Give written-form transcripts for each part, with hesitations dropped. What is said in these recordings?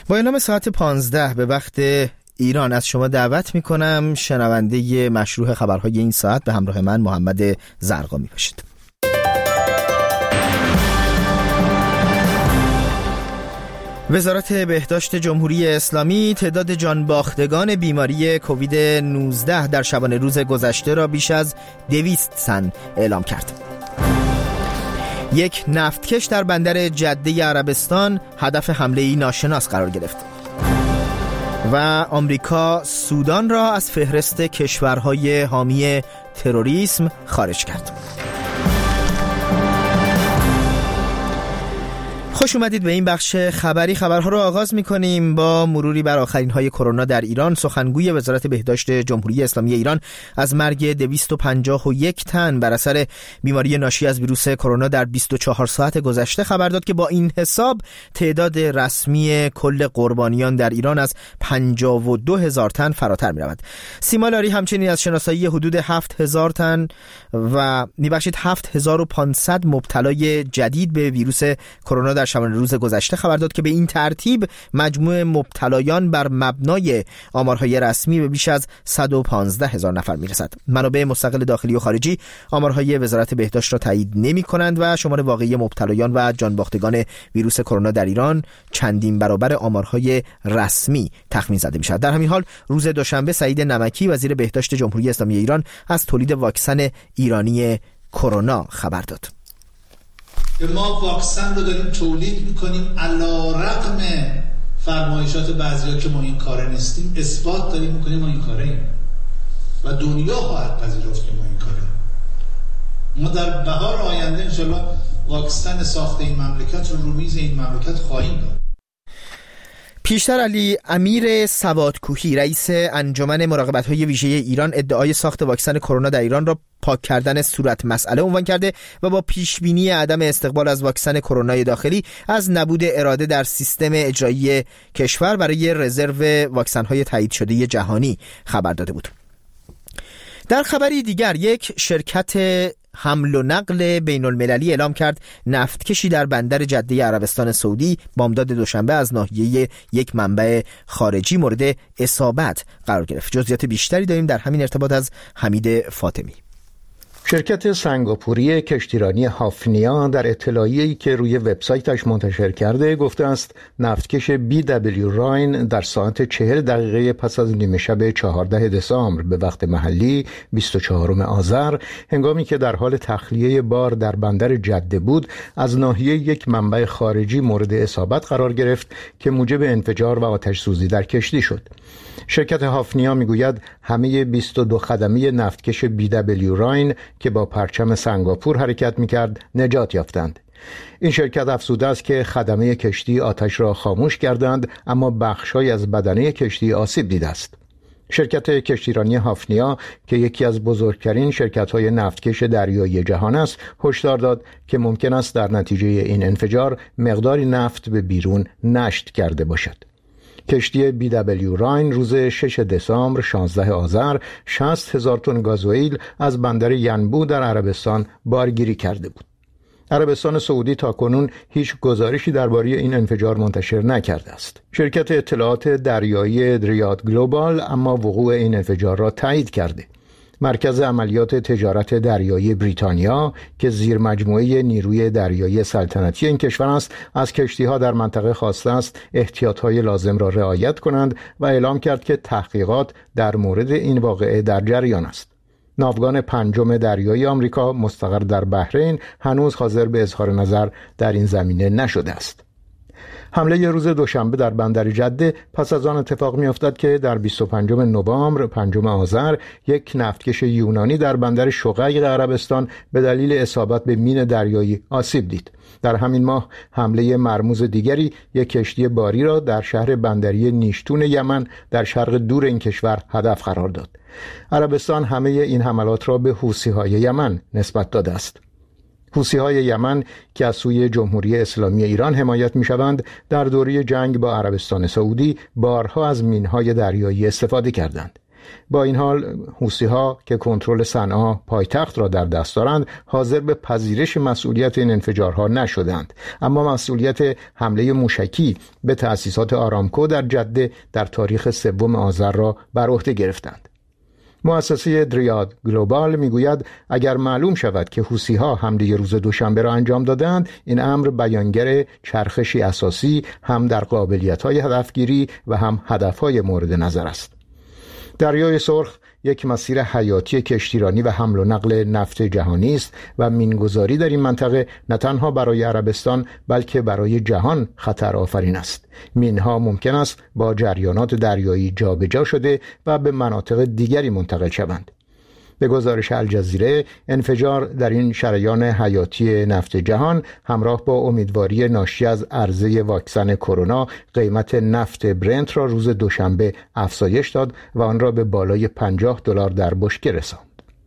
با اعلام ساعت 15 به وقت ایران از شما دعوت میکنم شنونده مشروع خبرهای این ساعت به همراه من محمد زرقامی باشید. وزارت بهداشت جمهوری اسلامی تعداد جانباختگان بیماری کووید 19 در شبانه روز گذشته را بیش از 200 تن اعلام کرد. یک نفتکش در بندر جده عربستان هدف حمله‌ای ناشناس قرار گرفت و آمریکا سودان را از فهرست کشورهای حامی تروریسم خارج کرد. خوش اومدید به این بخش خبری. خبرها رو آغاز می‌کنیم با مروری بر آخرین‌های کرونا در ایران. سخنگوی وزارت بهداشت جمهوری اسلامی ایران از مرگ 251 تن بر اثر بیماری ناشی از ویروس کرونا در 24 ساعت گذشته خبر داد که با این حساب تعداد رسمی کل قربانیان در ایران از 52,000 تن فراتر می‌رود. سیما لاری همچنین از شناسایی حدود 7,000 تن و 7,500 مبتلای جدید به ویروس کرونا در شبانه روز گذشته خبر داد که به این ترتیب مجموع مبتلایان بر مبنای آمارهای رسمی به بیش از 115,000 نفر میرسد. منابع مستقل داخلی و خارجی آمارهای وزارت بهداشت را تایید نمی‌کنند و شمار واقعی مبتلایان و جانباختگان ویروس کرونا در ایران چندین برابر آمارهای رسمی تخمین زده می‌شود. در همین حال روز دوشنبه سعید نمکی وزیر بهداشت جمهوری اسلامی ایران از تولید واکسن ایرانی کرونا خبر داد. ما واکسن رو داریم تولید میکنیم علی‌رغم فرمایشات بعضیا که ما این کاره نیستیم، اثبات داریم میکنیم ما این کاره ایم و دنیا خواهد پذیرفت که ما این کاره ایم. ما در بهار آینده انشالله واکسن ساخت این مملکت رو میز این مملکت خواهیم داد. پیشتر علی امیر سوادکوهی رئیس انجمن مراقبت‌های ویژه ایران ادعای ساخت واکسن کرونا در ایران را پاک کردن صورت مسئله عنوان کرده و با پیشبینی عدم استقبال از واکسن کرونا داخلی از نبود اراده در سیستم اجرایی کشور برای رزرو واکسن‌های تایید شده جهانی خبر داده بود. در خبری دیگر یک شرکت حمل و نقل بین المللی اعلام کرد نفتکشی در بندر جده عربستان سعودی بامداد دوشنبه از ناحیه یک منبع خارجی مورد اصابت قرار گرفت. جزئیات بیشتری داریم در همین ارتباط از حمید فاطمی. شرکت سنگاپوری کشتیرانی هافنیا در اطلاعیه‌ای که روی وبسایتش منتشر کرده گفته است نفتکش BW راین در ساعت 40 دقیقه پس از نیمه شب 14 دسامبر به وقت محلی 24 آذر هنگامی که در حال تخلیه بار در بندر جده بود از ناحیه یک منبع خارجی مورد اصابت قرار گرفت که موجب انفجار و آتش سوزی در کشتی شد. شرکت هافنیا میگوید همه 22 خدمه نفتکش BW راین که با پرچم سنگاپور حرکت میکرد نجات یافتند. این شرکت افزوده است که خدمه کشتی آتش را خاموش کردند اما بخش‌های از بدنه کشتی آسیب دیده است. شرکت کشتیرانی هافنیا که یکی از بزرگترین شرکت‌های نفتکش دریایی جهان است هشدار داد که ممکن است در نتیجه این انفجار مقداری نفت به بیرون نشت کرده باشد. کشتی BW راین روز 6 دسامبر 16 آذر 60,000 تن گازوئیل از بندر ینبو در عربستان بارگیری کرده بود. عربستان سعودی تاکنون هیچ گزارشی درباره این انفجار منتشر نکرده است. شرکت اطلاعات دریایی ریاد گلوبال اما وقوع این انفجار را تایید کرده. مرکز عملیات تجارت دریایی بریتانیا که زیر مجموعه نیروی دریایی سلطنتی این کشور است از کشتی‌ها در منطقه خواسته است احتیاط‌های لازم را رعایت کنند و اعلام کرد که تحقیقات در مورد این واقعه در جریان است. ناوگان پنجم دریایی آمریکا مستقر در بحرین هنوز حاضر به اظهار نظر در این زمینه نشده است. حمله روز دوشنبه در بندر جده پس از آن اتفاق می‌افتد که در 25 نوامبر 5 آذر یک نفتکش یونانی در بندر شقیق عربستان به دلیل اصابت به مین دریایی آسیب دید. در همین ماه حمله مرموز دیگری یک کشتی باری را در شهر بندری نیشتون یمن در شرق دور این کشور هدف قرار داد. عربستان همه این حملات را به حوثی‌های یمن نسبت داده است. حوثی‌های یمن که از سوی جمهوری اسلامی ایران حمایت می‌شوند در دوره جنگ با عربستان سعودی بارها از مین‌های دریایی استفاده کردند. با این حال حوثی‌ها که کنترل صنعا پایتخت را در دست دارند حاضر به پذیرش مسئولیت این انفجارها نشدند، اما مسئولیت حمله موشکی به تأسیسات آرامکو در جده در تاریخ 3 آذر را بر عهده گرفتند. مؤسسه دریاد گلوبال میگوید اگر معلوم شود که حوثی‌ها حمله روز دوشنبه را انجام دادند، این امر بیانگر چرخشی اساسی هم در قابلیت‌های هدفگیری و هم هدف‌های مورد نظر است. دریای سرخ یک مسیر حیاتی کشتیرانی و حمل و نقل نفت جهانی است و مینگذاری در این منطقه نه تنها برای عربستان بلکه برای جهان خطر آفرین است. مینها ممکن است با جریانات دریایی جابجا شده و به مناطق دیگری منتقل شوند. به گزارش الجزیره، انفجار در این شریان حیاتی نفت جهان همراه با امیدواری ناشی از عرضه واکسن کرونا قیمت نفت برنت را روز دوشنبه افزایش داد و آن را به بالای $50 در بشکه رساند.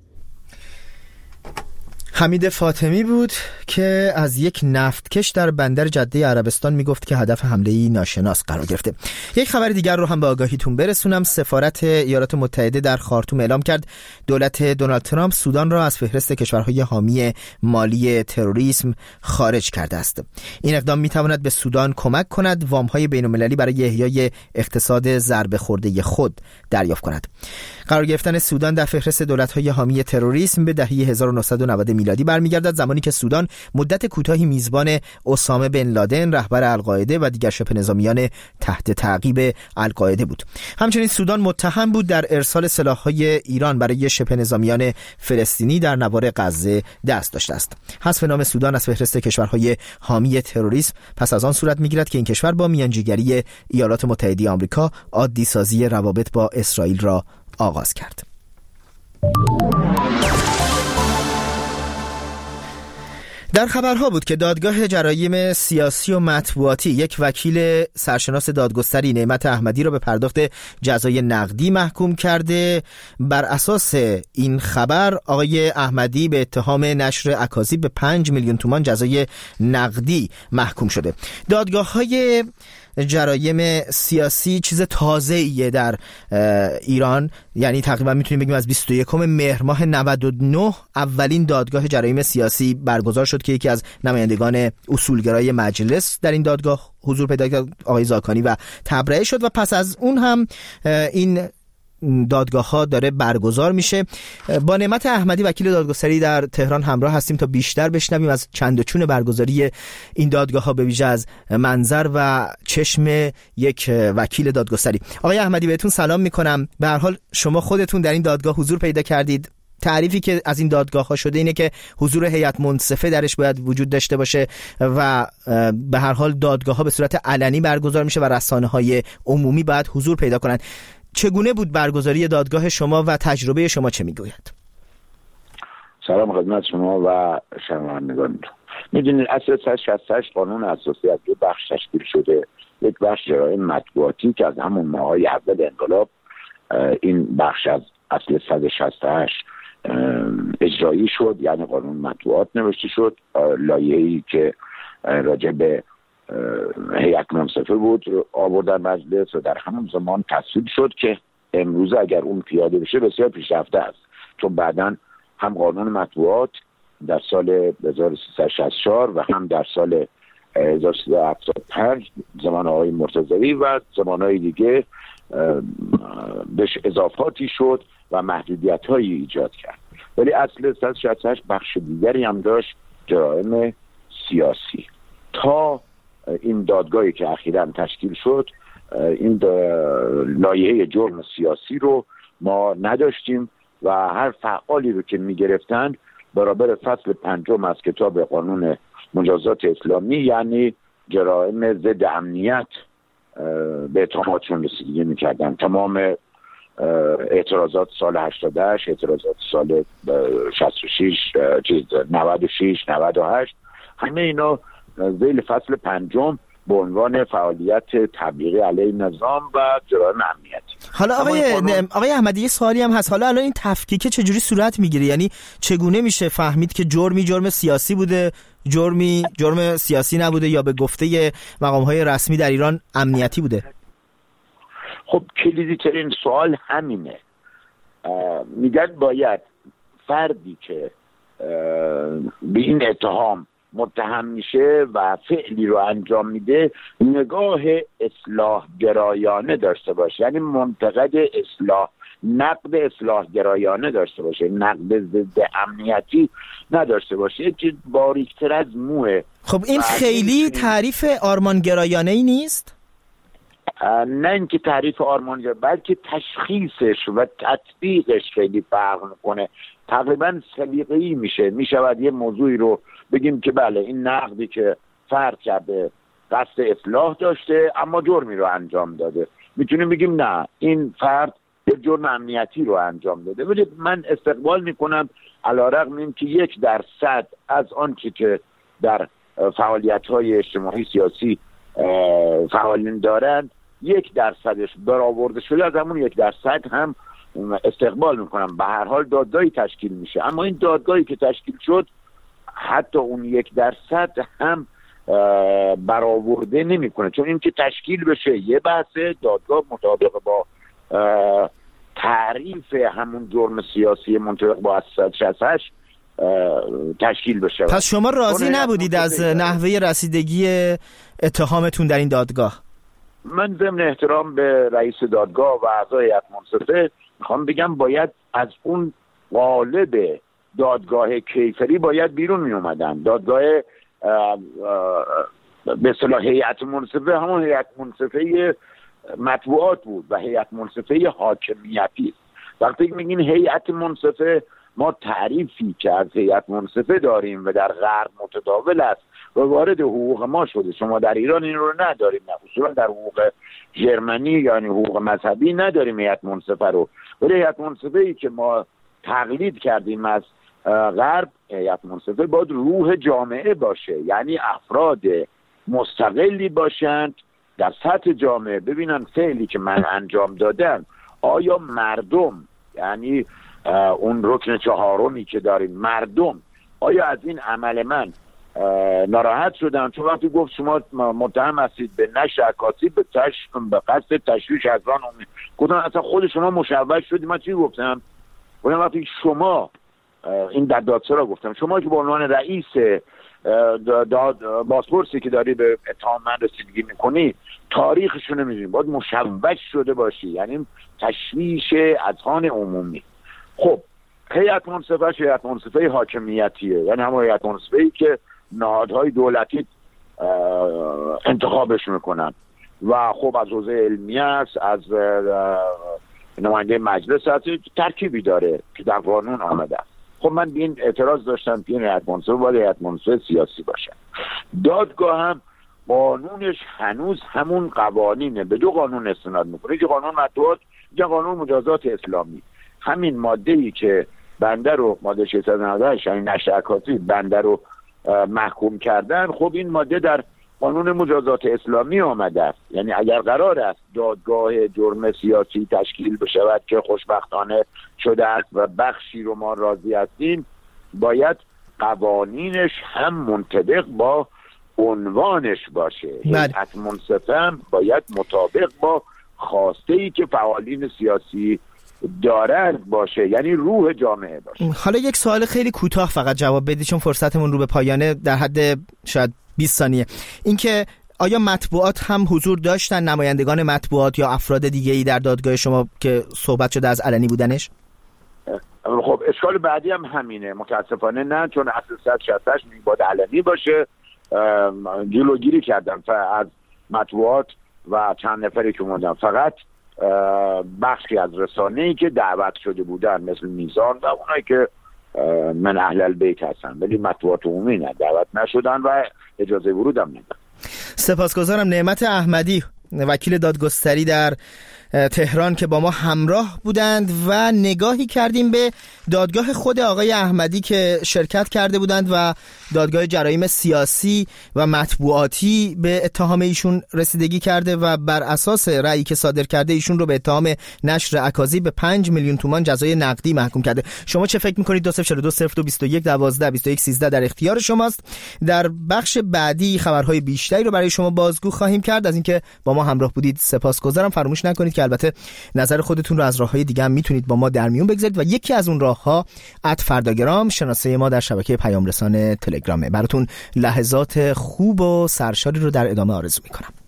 حمید فاطمی بود که از یک نفتکش در بندر جده عربستان میگفت که هدف حمله‌ای ناشناس قرار گرفته. یک خبر دیگر رو هم به آگاهیتون برسونم. سفارت ایالات متحده در خارتوم اعلام کرد دولت دونالد ترامپ سودان را از فهرست کشورهای حامی مالی تروریسم خارج کرده است. این اقدام میتواند به سودان کمک کند وام‌های بین‌المللی برای احیای اقتصاد ضربه خورده خود دریافت کند. قرار گرفتن سودان در فهرست دولت‌های حامی تروریسم به دهه 1990 میلادی برمیگردد، زمانی که سودان مدت کوتاهی میزبان اسامه بن لادن رهبر القاعده و دیگر شبه نظامیان تحت تعقیب القاعده بود. همچنین سودان متهم بود در ارسال سلاح‌های ایران برای شبه نظامیان فلسطینی در نوار غزه دست داشته است. حذف نام سودان از فهرست کشورهای حامی تروریسم پس از آن صورت میگیرد که این کشور با میانجیگری ایالات متحده آمریکا عادی سازی روابط با اسرائیل را آغاز کرد. در خبرها بود که دادگاه جرایم سیاسی و مطبوعاتی یک وکیل سرشناس دادگستری نعمت احمدی را به پرداخت جزای نقدی محکوم کرده. بر اساس این خبر آقای احمدی به اتهام نشر اکاذیب به 5 میلیون تومان جزای نقدی محکوم شده. دادگاه‌های جرایم سیاسی چیز تازه‌ایه در ایران، یعنی تقریبا میتونیم بگیم از 21 مهر ماه 99 اولین دادگاه جرایم سیاسی برگزار شد که یکی از نمایندگان اصولگرای مجلس در این دادگاه حضور پیدا کرد، آقای زاکانی، و تبرئه شد و پس از اون هم این دادگاه ها داره برگزار میشه. با نعمت احمدی وکیل دادگستری در تهران همراه هستیم تا بیشتر بشنویم از چند و چون برگزاری این دادگاه ها به ویژه از منظر و چشم یک وکیل دادگستری. آقای احمدی بهتون سلام میکنم. به هر حال شما خودتون در این دادگاه حضور پیدا کردید. تعریفی که از این دادگاه ها شده اینه که حضور هیئت منصفه درش باید وجود داشته باشه و به هر حال دادگاه ها به صورت علنی برگزار میشه و رسانه های عمومی باید حضور پیدا کنند. چگونه بود برگزاری دادگاه شما و تجربه شما چه میگوید؟ سلام خدمت شما و شنوندگان. میدونید اصل 168 قانون اساسی از دو بخش تشکیل شده. یک بخش جرایم مطبوعاتی که از همون ماهای اول انقلاب این بخش از اصل 168 اجرایی شد، یعنی قانون مطبوعات نوشته شد. لایحه‌ای که راجع به هیئت منصفه بود آوردن مجلس و در همون زمان تصویب شد که امروز اگر اون پیاده بشه بسیار پیشرفته است، چون بعداً هم قانون مطبوعات در سال 1364 و هم در سال 1375 زمان آقای مرتضوی و زمانهای دیگه بهش اضافاتی شد و محدودیت‌هایی ایجاد کرد. ولی اصل 168 بخش دیگری هم داشت، جرایم سیاسی. تا این دادگاهی که اخیراً تشکیل شد این لایحه جرم سیاسی رو ما نداشتیم و هر فعالی رو که می‌گرفتند برابر فصل 5 از کتاب قانون مجازات اسلامی، یعنی جرایم ضد امنیت، به اتهاماتشون رسیدگی می‌کردن. تمام اعتراضات سال 88، اعتراضات سال 66، 96، 98، همه اینا ذیل فصل 5 به عنوان فعالیت تبلیغی علیه نظام و جرایم امنیتی. حالا آقای احمدی یه سوالی هم هست. حالا الان این تفکیک چجوری صورت میگیره؟ یعنی چگونه میشه فهمید که جرم سیاسی بوده، جرم سیاسی نبوده، یا به گفته مقام‌های رسمی در ایران امنیتی بوده؟ خب کلیدی ترین سوال همینه. میگن باید فردی که به این اتهام متهم میشه و فعلی رو انجام میده نگاه اصلاح گرایانه داشته باشه، یعنی منتقد اصلاح، نقد اصلاح گرایانه داشته باشه، نقد ضد امنیتی نداشته باشه. یه چیز باریکتر از موه. خب این خیلی تعریف آرمانگرایانه‌ای نیست؟ نه اینکه تعریف آرمانگرایانه، بلکه تشخیصش و تطبیقش خیلی فرق میکنه. تقریبا سلیقه‌ای میشود یه موضوعی رو بگیم که بله این نقدی که فرد کرده قصد اصلاح داشته اما جرمی رو انجام داده. میتونیم بگیم نه این فرد یه جرم امنیتی رو انجام داده. ولی من استقبال میکنم علیرغم این که 1% از آنچه که در فعالیت‌های اجتماعی سیاسی فعالین دارند 1%ش برآورده شده، از همون 1% هم استقبال میکنم. به هر حال دادگاهی تشکیل میشه، اما این دادگاهی که تشکیل شد حتی اون 1% هم برآورده نمیکنه، چون این که تشکیل بشه یه بحثه، دادگاه مطابق با تعریف همون جرم سیاسی منطبق با 368 تشکیل بشه. پس شما راضی نبودید از نحوه رسیدگی اتهامتون در این دادگاه؟ من ضمن احترام به رئیس دادگاه و اعضای هیئت منصفه میخوام بگم باید از اون قالب دادگاه کیفری باید بیرون می اومدن. دادگاه به اصطلاح هیئت منصفه همون هیئت منصفه مطبوعات بود و هیئت منصفه حاکمیتی. وقتی میگین هیئت منصفه، ما تعریفی که از هیئت منصفه داریم و در غرب متداول است و وارد حقوق ما شده. شما در ایران این رو نداریم، نه اصولا در حقوق ژرمنی یعنی حقوق مذهبی نداریم هیئت منصفه رو. ولی هیئت منصفه ای که ما تقلید کردیم از غرب، هیئت منصفه باید روح جامعه باشه، یعنی افراد مستقلی باشند در سطح جامعه، ببینن فعلی که من انجام دادم آیا مردم، یعنی اون رکن 4 که داریم، مردم آیا از این عمل من ناراحت شدن؟ چون وقتی گفت شما متهم هستید به نشر عکاسی به قصد تشویش اذهان عمومی، گفتم اصلا خود شما مشوش شدید. من چی گفتم؟ گفتم وقتی شما این در دادسرا را گفتم شما که به عنوان رئیس بازپرسی که داری به اتهام من رسیدگی میکنی تاریخشو نمیدونی، باید مشوش شده باشی، یعنی تشویش اذهان عمومی. خب هیئت منصفه هیئت منصفه حاکمیتیه، یعنی همون هیئت منصفه‌ای که نهادهای دولتی انتخابش میکنن و خب از حوزه علمی است، از نماینده مجلس هست، ترکیبی داره که در قانون آمده است. خب من به این اعتراض داشتم که این هیئت منصفه باید هیئت منصفه سیاسی باشه. دادگاه هم قانونش هنوز همون قوانینه، به 2 قانون استناد میکنه، که قانون مطبوعات یا قانون مجازات اسلامی. همین ماده‌ای که بنده رو، ماده 698 یعنی نشر عکاسی، بنده رو محکوم کردن، خب این ماده در قانون مجازات اسلامی آمده است. یعنی اگر قرار است دادگاه جرم سیاسی تشکیل بشود که خوشبختانه شده است و بخشی رو ما راضی هستیم، باید قوانینش هم منطبق با عنوانش باشه. هیئت منصفه هم باید مطابق با خواسته‌ای که فعالین سیاسی دارند باشه، یعنی روح جامعه باشه. حالا یک سوال خیلی کوتاه فقط جواب بدید چون فرصتمون رو به پایانه، در حد شاید 20 ثانیه. اینکه آیا مطبوعات هم حضور داشتن، نمایندگان مطبوعات یا افراد دیگه‌ای در دادگاه شما که صحبت شده از علنی بودنش؟ خب اشکال بعدی هم همینه، متاسفانه نه، چون اصل 168 میباید علنی باشه. جلوگیری کردم از مطبوعات و چند نفری که اومدن، فقط بخشی از رسانه‌ای که دعوت شده بودن مثل میزان و اونایی که من اهل البیت هستن، ولی مطبوعات عمومی نه، دعوت نشدن و اجازه ورود هم ندادن. سپاسگزارم. نعمت احمدی، وکیل دادگستری در تهران که با ما همراه بودند و نگاهی کردیم به دادگاه خود آقای احمدی که شرکت کرده بودند و دادگاه جرایم سیاسی و مطبوعاتی به اتهام ایشون رسیدگی کرده و بر اساس رأیی که صادر کرده ایشون رو به اتهام نشر عکاسی به 5 میلیون تومان جزای نقدی محکوم کرده. شما چه فکر می‌کنید؟ 20420221122113 در اختیار شماست. در بخش بعدی خبرهای بیشتری رو برای شما بازگو خواهیم کرد. از اینکه با ما همراه بودید سپاسگزارم. فراموش نکنید که البته نظر خودتون رو از راه‌های دیگه هم میتونید با ما در میون بگذارید و یکی از اون راه‌ها @فرداگرام شناسه ما در شبکه پیام رسان تلگرامه. براتون لحظات خوب و سرشاری رو در ادامه آرزو میکنم.